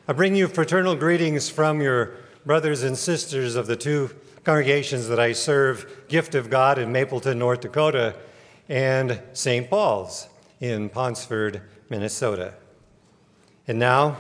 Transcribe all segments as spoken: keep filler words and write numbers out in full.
I bring you fraternal greetings from your brothers and sisters of the two congregations that I serve, Gift of God in Mapleton, North Dakota, and Saint Paul's in Ponsford, Minnesota. And now,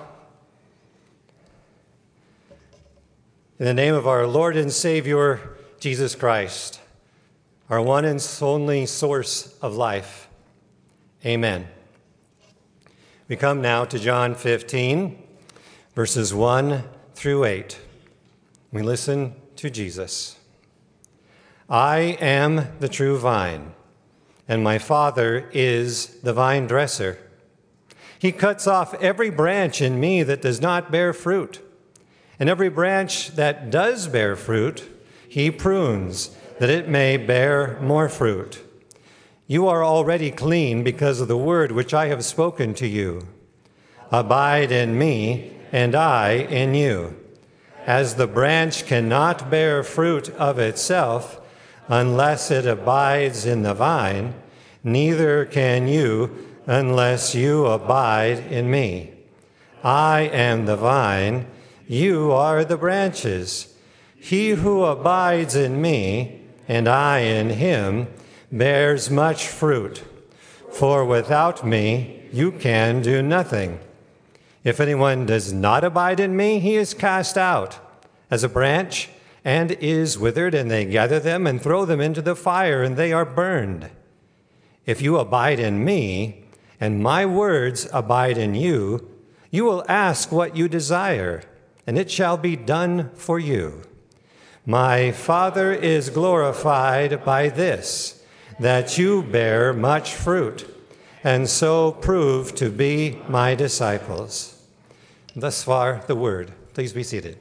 in the name of our Lord and Savior, Jesus Christ, our one and only source of life, amen. We come now to John fifteen, verses one through eight. We listen to Jesus. I am the true vine, and my Father is the vine dresser. He cuts off every branch in me that does not bear fruit, and every branch that does bear fruit, he prunes, that it may bear more fruit. You are already clean because of the word which I have spoken to you. Abide in me, and I in you. As the branch cannot bear fruit of itself unless it abides in the vine, neither can you unless you abide in me. I am the vine, you are the branches. He who abides in me, and I in him, bears much fruit, for without me you can do nothing. If anyone does not abide in me, he is cast out as a branch and is withered, and they gather them and throw them into the fire, and they are burned. If you abide in me, and my words abide in you, you will ask what you desire, and it shall be done for you. My Father is glorified by this, that you bear much fruit, and so prove to be my disciples. Thus far, the word. Please be seated.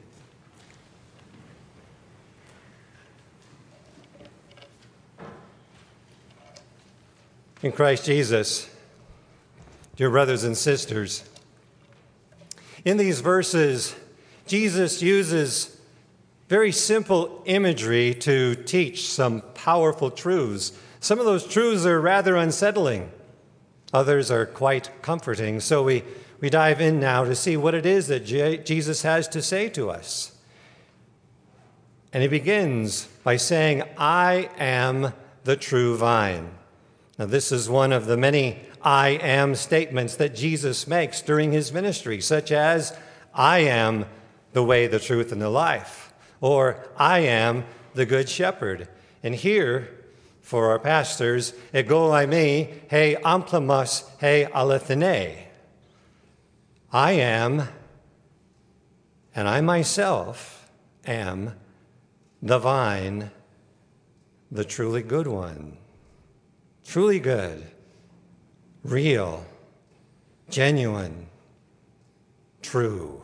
In Christ Jesus, dear brothers and sisters, in these verses, Jesus uses very simple imagery to teach some powerful truths. Some of those truths are rather unsettling. Others are quite comforting. So we, we dive in now to see what it is that J- Jesus has to say to us. And he begins by saying, I am the true vine. Now, this is one of the many I am statements that Jesus makes during his ministry, such as, I am the way, the truth, and the life, or I am the good shepherd. And here, for our pastors, ego eimi, he amplamos, he alethine. I am, and I myself am, the vine, the truly good one. Truly good, real, genuine, true.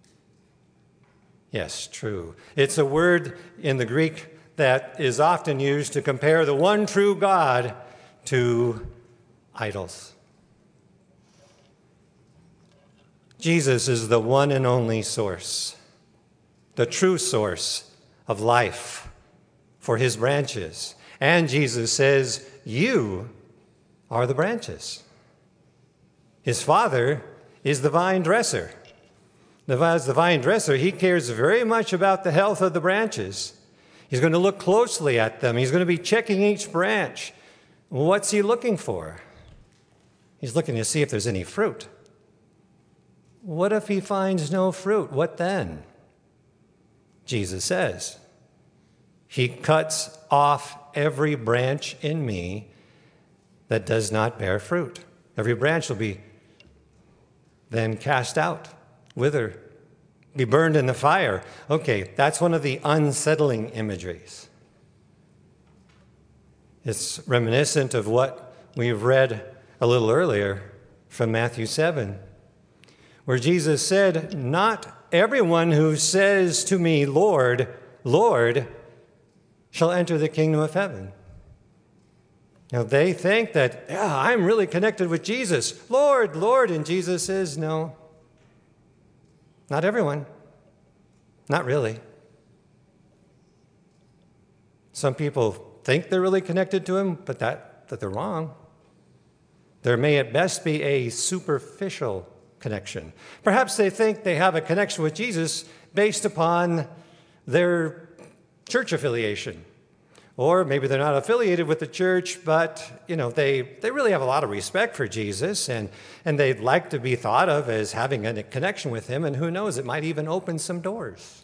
Yes, true. It's a word in the Greek that is often used to compare the one true God to idols. Jesus is the one and only source, the true source of life for his branches. And Jesus says, you are the branches. His Father is the vine dresser. As the vine dresser, he cares very much about the health of the branches. He's going to look closely at them. He's going to be checking each branch. What's he looking for? He's looking to see if there's any fruit. What if he finds no fruit? What then? Jesus says, he cuts off every branch in me that does not bear fruit. Every branch will be then cast out, wither, be burned in the fire. Okay, that's one of the unsettling imageries. It's reminiscent of what we've read a little earlier from Matthew seven, where Jesus said, not everyone who says to me, Lord, Lord, shall enter the kingdom of heaven. Now, they think that, yeah, I'm really connected with Jesus. Lord, Lord. And Jesus says, no, not everyone. Not really. Some people think they're really connected to him, but that, that they're wrong. There may at best be a superficial connection. Perhaps they think they have a connection with Jesus based upon their church affiliation. Or maybe they're not affiliated with the church, but you know, they, they really have a lot of respect for Jesus, and, and they'd like to be thought of as having a connection with him, and who knows, it might even open some doors.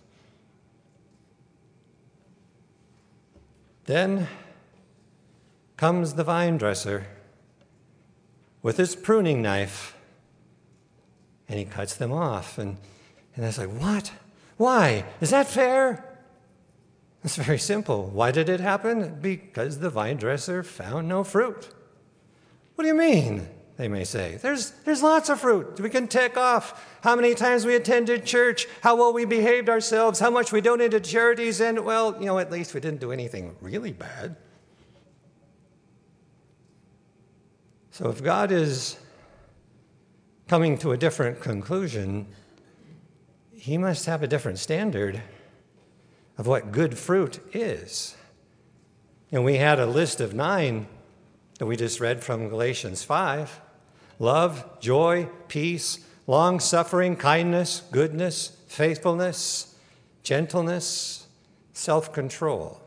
Then comes the vine dresser with his pruning knife, and he cuts them off. And, and it's like, what? Why? Is that fair? It's very simple. Why did it happen? Because the vine dresser found no fruit. What do you mean? They may say. There's, there's lots of fruit. We can tick off how many times we attended church, how well we behaved ourselves, how much we donated to charities, and, well, you know, at least we didn't do anything really bad. So if God is coming to a different conclusion, he must have a different standard of what good fruit is. And we had a list of nine that we just read from Galatians five. Love, joy, peace, long-suffering, kindness, goodness, faithfulness, gentleness, self-control.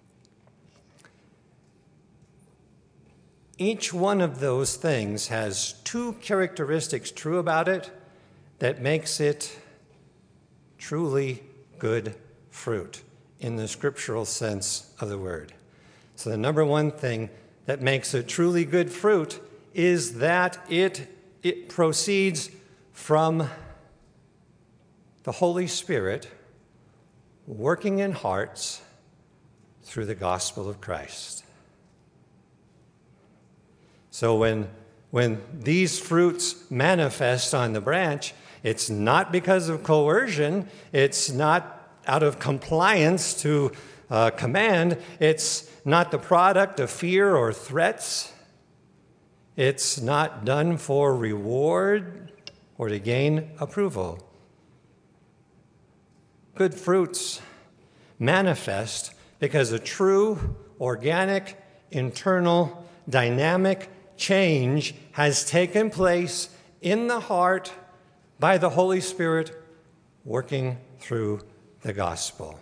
Each one of those things has two characteristics true about it that makes it truly good fruit in the scriptural sense of the word. So the number one thing that makes it truly good fruit is that it, it proceeds from the Holy Spirit working in hearts through the gospel of Christ. So when, when these fruits manifest on the branch, it's not because of coercion, it's not out of compliance to uh, command, it's not the product of fear or threats, it's not done for reward or to gain approval. Good fruits manifest because a true, organic, internal, dynamic change has taken place in the heart by the Holy Spirit working through the gospel.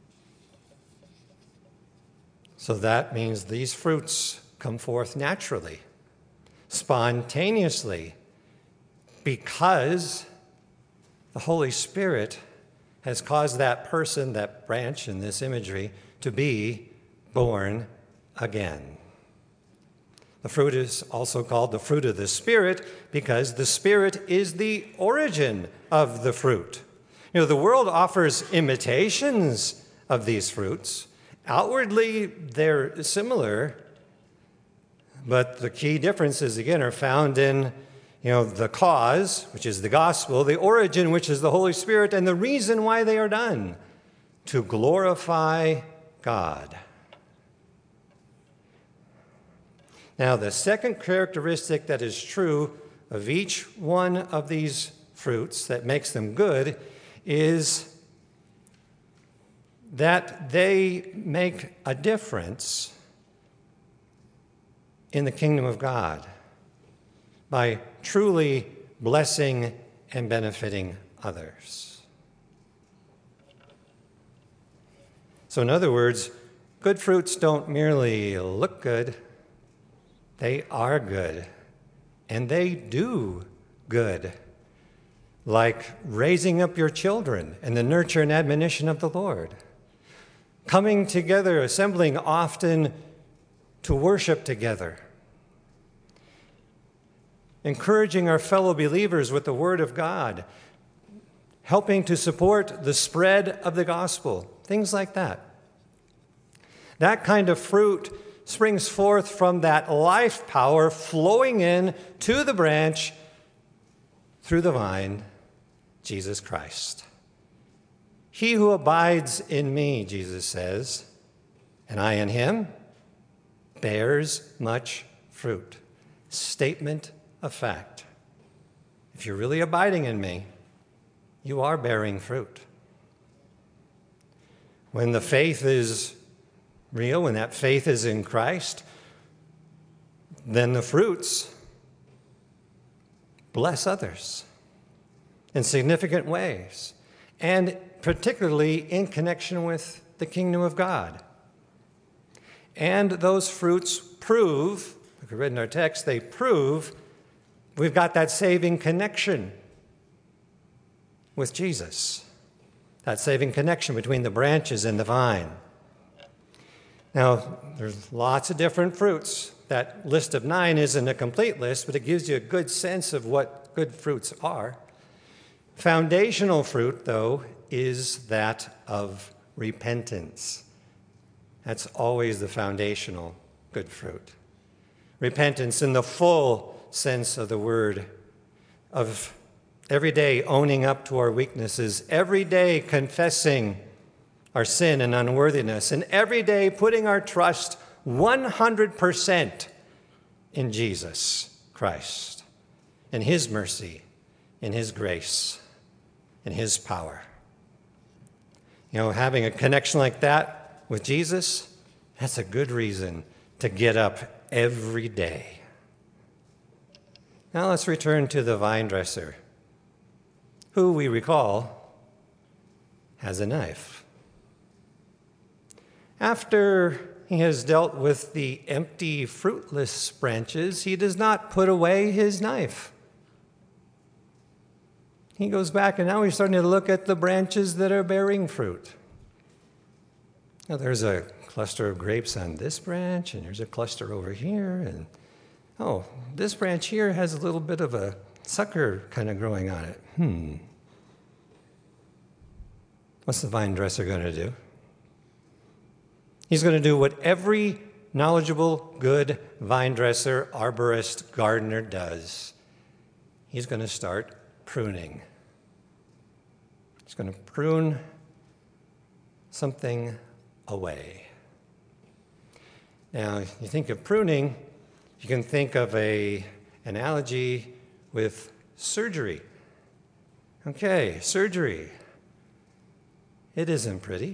So that means these fruits come forth naturally, spontaneously, because the Holy Spirit has caused that person, that branch in this imagery, to be born again. The fruit is also called the fruit of the Spirit because the Spirit is the origin of the fruit. You know, the world offers imitations of these fruits. Outwardly, they're similar, but the key differences, again, are found in, you know, the cause, which is the gospel, the origin, which is the Holy Spirit, and the reason why they are done, to glorify God. Now, the second characteristic that is true of each one of these fruits that makes them good is that they make a difference in the kingdom of God by truly blessing and benefiting others. So in other words, good fruits don't merely look good, they are good, and they do good. Like raising up your children in the nurture and admonition of the Lord, coming together, assembling often to worship together, encouraging our fellow believers with the Word of God, helping to support the spread of the gospel, things like that. That kind of fruit springs forth from that life power flowing in to the branch through the vine, Jesus Christ. He who abides in me, Jesus says, and I in him, bears much fruit. Statement of fact. If you're really abiding in me, you are bearing fruit. When the faith is real, when that faith is in Christ, then the fruits bless others. in significant ways, and particularly in connection with the kingdom of God. And those fruits prove, like we read in our text, they prove we've got that saving connection with Jesus, that saving connection between the branches and the vine. Now, there's lots of different fruits. That list of nine isn't a complete list, but it gives you a good sense of what good fruits are. Foundational fruit, though, is that of repentance. That's always the foundational good fruit. Repentance in the full sense of the word, of every day owning up to our weaknesses, every day confessing our sin and unworthiness, and every day putting our trust one hundred percent in Jesus Christ, in his mercy, in his grace, in his power. You know, having a connection like that with Jesus, that's a good reason to get up every day. Now let's return to the vine dresser, who we recall has a knife. After he has dealt with the empty, fruitless branches, he does not put away his knife. He goes back, and now he's starting to look at the branches that are bearing fruit. Now, there's a cluster of grapes on this branch, and there's a cluster over here, and oh, this branch here has a little bit of a sucker kind of growing on it. Hmm. What's the vine dresser going to do? He's going to do what every knowledgeable, good vine dresser, arborist, gardener does. He's going to start pruning. He's going to prune something away. Now, you think of pruning, you can think of an analogy with surgery. Okay, surgery. It isn't pretty.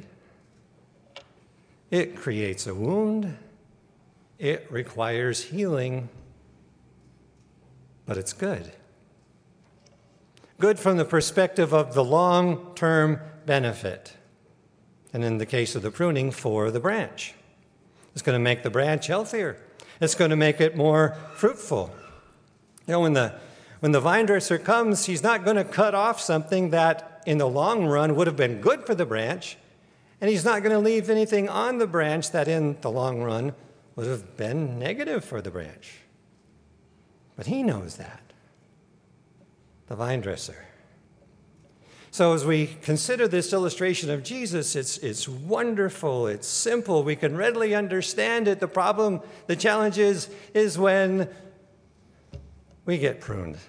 It creates a wound. It requires healing, but it's good. Good from the perspective of the long-term benefit. And in the case of the pruning, for the branch. It's going to make the branch healthier. It's going to make it more fruitful. You know, when the, when the vine dresser comes, he's not going to cut off something that in the long run would have been good for the branch, and he's not going to leave anything on the branch that in the long run would have been negative for the branch. But he knows that, the vine dresser. So as we consider this illustration of Jesus, it's, it's wonderful, it's simple, we can readily understand it. The problem, the challenge is, is when we get pruned.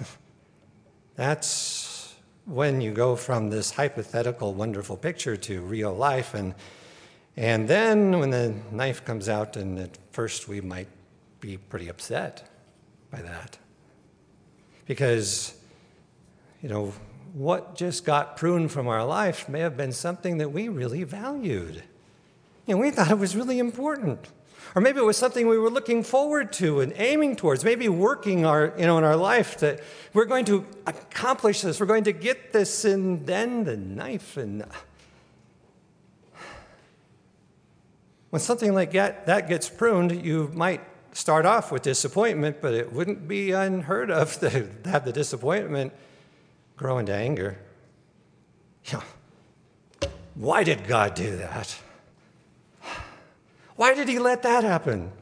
That's when you go from this hypothetical, wonderful picture to real life. And, and then when the knife comes out, and at first we might be pretty upset by that. Because, you know, what just got pruned from our life may have been something that we really valued. You know, we thought it was really important. Or maybe it was something we were looking forward to and aiming towards, maybe working our, you know, in our life that we're going to accomplish this, we're going to get this, and then the knife. And when something like that, that gets pruned, you might start off with disappointment, but it wouldn't be unheard of to have the disappointment grow into anger. You know, why did God do that? Why did he let that happen?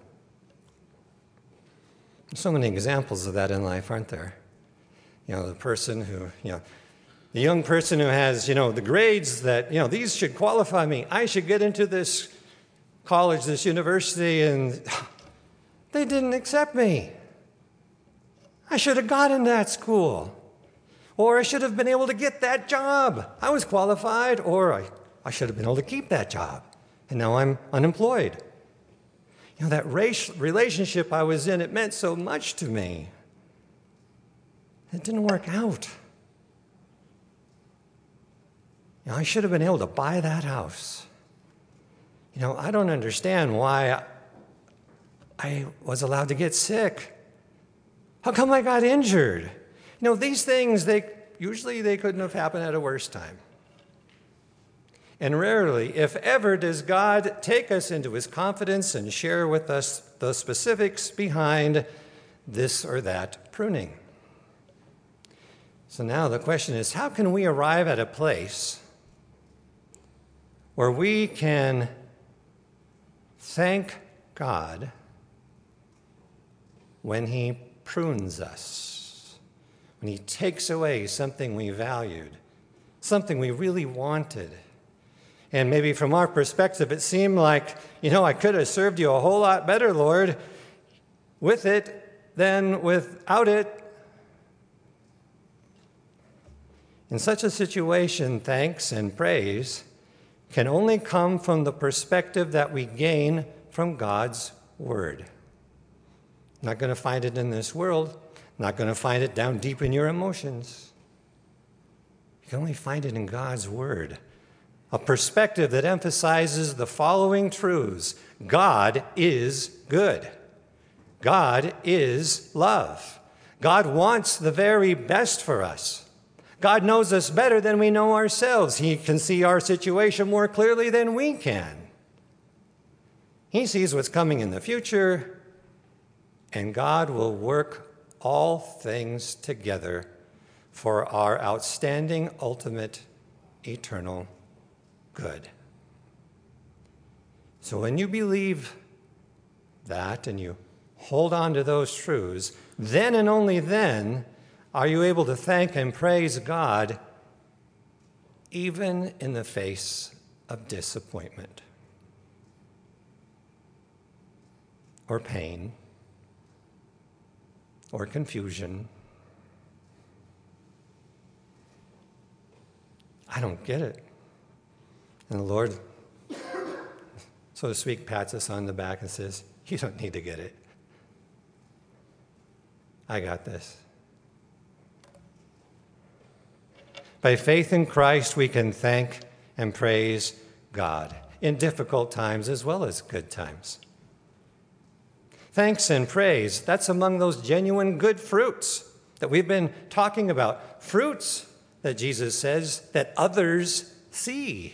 There's so many examples of that in life, aren't there? You know, the person who, you know, the young person who has, you know, the grades that, you know, these should qualify me. I should get into this college, this university, and they didn't accept me. I should have gotten that school. Or I should have been able to get that job. I was qualified, or I, I should have been able to keep that job. And now I'm unemployed. You know, that race, relationship I was in, it meant so much to me. It didn't work out. You know, I should have been able to buy that house. You know, I don't understand why I was allowed to get sick. How come I got injured? You know, these things, they usually they couldn't have happened at a worse time. And rarely, if ever, does God take us into his confidence and share with us the specifics behind this or that pruning. So now the question is, how can we arrive at a place where we can thank God when he prunes us, when he takes away something we valued, something we really wanted? And maybe from our perspective, it seemed like, you know, I could have served you a whole lot better, Lord, with it than without it. In such a situation, thanks and praise can only come from the perspective that we gain from God's word. Not going to find it in this world, not going to find it down deep in your emotions. You can only find it in God's word. A perspective that emphasizes the following truths. God is good. God is love. God wants the very best for us. God knows us better than we know ourselves. He can see our situation more clearly than we can. He sees what's coming in the future, and God will work all things together for our outstanding, ultimate, eternal good. So when you believe that and you hold on to those truths, then and only then are you able to thank and praise God even in the face of disappointment or pain or confusion. I don't get it. And the Lord, so to speak, pats us on the back and says, you don't need to get it. I got this. By faith in Christ, we can thank and praise God in difficult times as well as good times. Thanks and praise, that's among those genuine good fruits that we've been talking about. Fruits that Jesus says that others see.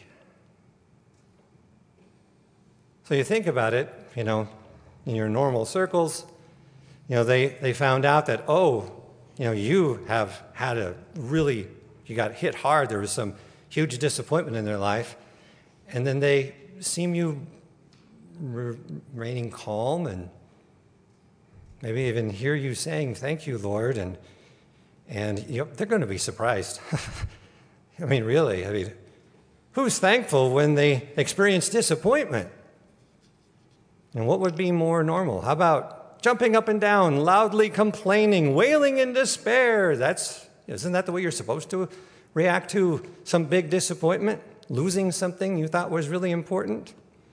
So you think about it, you know, in your normal circles, you know, they, they found out that, oh, you know, you have had a really, you got hit hard. There was some huge disappointment in their life. And then they seem you remaining calm and maybe even hear you saying, thank you, Lord. And, and you know, they're going to be surprised. I mean, really, I mean, who's thankful when they experience disappointment? And what would be more normal? How about jumping up and down, loudly complaining, wailing in despair? That's, isn't that the way you're supposed to react to some big disappointment? Losing something you thought was really important?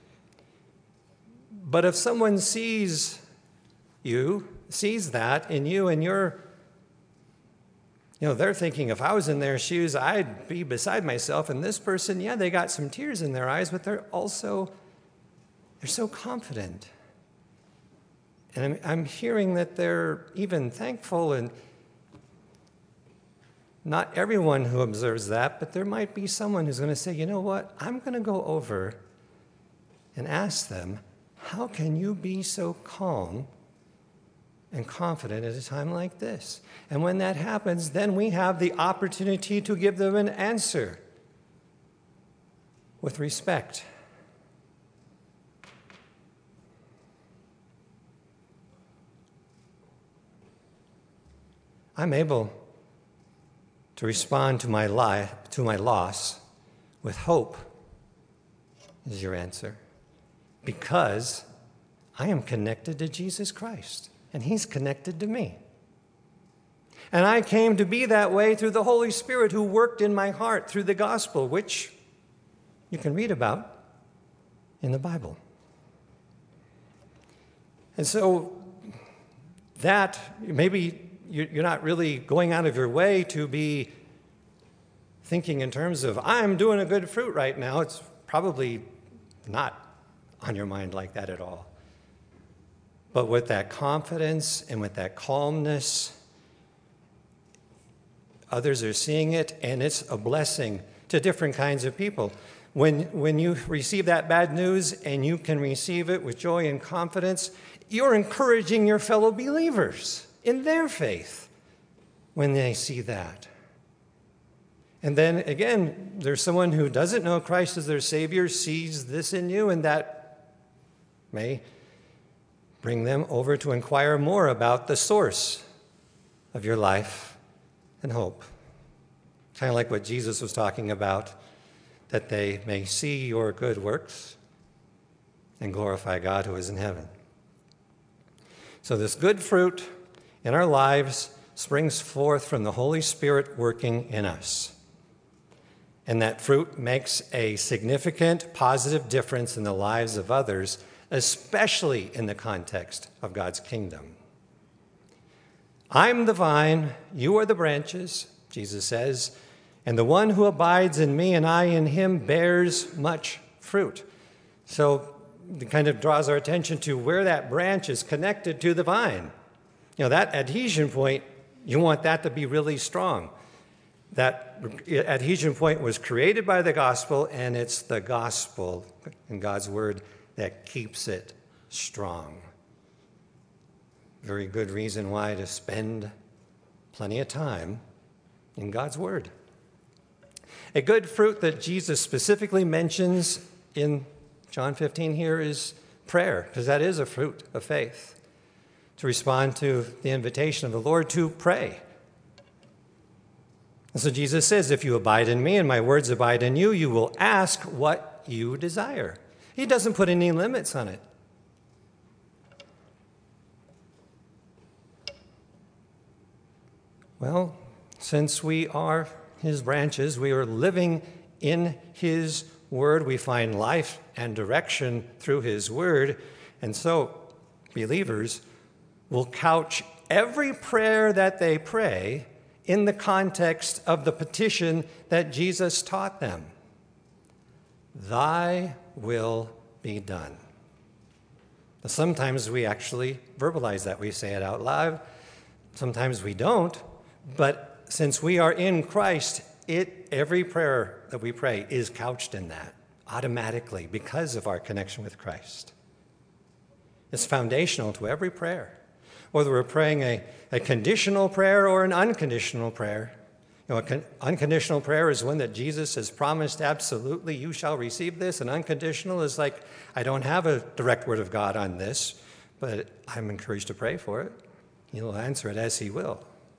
But if someone sees you, sees that in you and you're, you know, they're thinking, if I was in their shoes, I'd be beside myself. And this person, yeah, they got some tears in their eyes, but they're also, they're so confident. And I'm, I'm hearing that they're even thankful, and not everyone who observes that, but there might be someone who's going to say, you know what, I'm going to go over and ask them, how can you be so calm and confident at a time like this? And when that happens, then we have the opportunity to give them an answer with respect. I'm able to respond to my life, to my loss with hope, is your answer, because I am connected to Jesus Christ, and he's connected to me. And I came to be that way through the Holy Spirit who worked in my heart through the gospel, which you can read about in the Bible. And so that, maybe you're not really going out of your way to be thinking in terms of, I'm doing a good fruit right now. It's probably not on your mind like that at all. But with that confidence and with that calmness Others are seeing it, and it's a blessing to different kinds of people. When, when you receive that bad news and you can receive it with joy and confidence, you're encouraging your fellow believers in their faith when they see that. And then again, there's someone who doesn't know Christ as their Savior, sees this in you, and that may bring them over to inquire more about the source of your life and hope. Kind of like what Jesus was talking about, that they may see your good works and glorify God who is in heaven. So this good fruit in our lives springs forth from the Holy Spirit working in us. And that fruit makes a significant positive difference in the lives of others, especially in the context of God's kingdom. I'm the vine, you are the branches, Jesus says, and the one who abides in me and I in him bears much fruit. So it kind of draws our attention to where that branch is connected to the vine. You know, that adhesion point, you want that to be really strong. That adhesion point was created by the gospel, and it's the gospel and God's word that keeps it strong. Very good reason why to spend plenty of time in God's word. A good fruit that Jesus specifically mentions in John fifteen here is prayer, because that is a fruit of faith. To respond to the invitation of the Lord to pray. And so Jesus says, if you abide in me and my words abide in you, you will ask what you desire. He doesn't put any limits on it. Well, since we are his branches, we are living in his word. We find life and direction through his word. And so believers will couch every prayer that they pray in the context of the petition that Jesus taught them. Thy will be done. Now, sometimes we actually verbalize that. We say it out loud. Sometimes we don't. But since we are in Christ, it every prayer that we pray is couched in that automatically because of our connection with Christ. It's foundational to every prayer. Whether we're praying a, a conditional prayer or an unconditional prayer. You know, an con- unconditional prayer is one that Jesus has promised absolutely, you shall receive this. And unconditional is like, I don't have a direct word of God on this, but I'm encouraged to pray for it. He'll answer it as he will.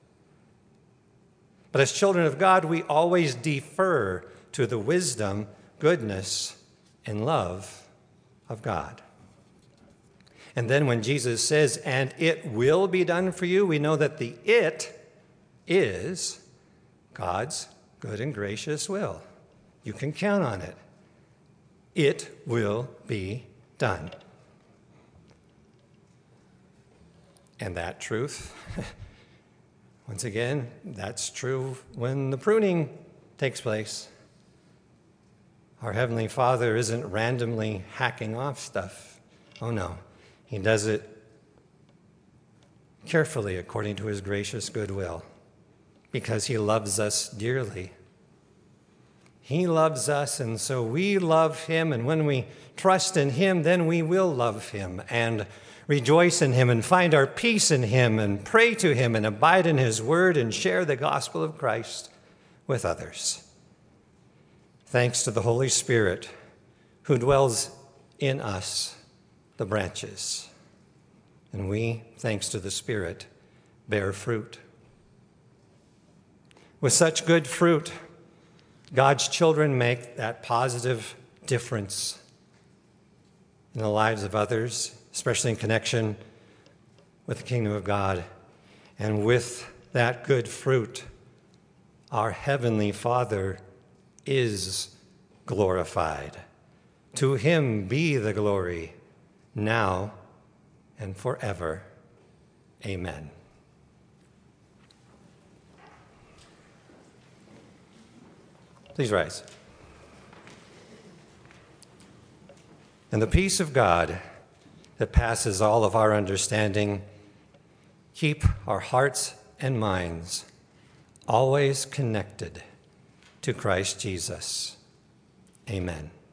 But as children of God, we always defer to the wisdom, goodness, and love of God. And then when Jesus says, and it will be done for you, we know that the it is God's good and gracious will. You can count on it. It will be done. And that truth, once again, that's true when the pruning takes place. Our Heavenly Father isn't randomly hacking off stuff. Oh no. He does it carefully according to his gracious goodwill because he loves us dearly. He loves us, and so we love him, and when we trust in him, then we will love him and rejoice in him and find our peace in him and pray to him and abide in his word and share the gospel of Christ with others. Thanks to the Holy Spirit who dwells in us, the branches. And we, thanks to the Spirit, bear fruit. With such good fruit, God's children make that positive difference in the lives of others, especially in connection with the kingdom of God. And with that good fruit, our Heavenly Father is glorified. To him be the glory, now and forever. Amen. Please rise. And the peace of God that passes all of our understanding, keep our hearts and minds always connected to Christ Jesus. Amen.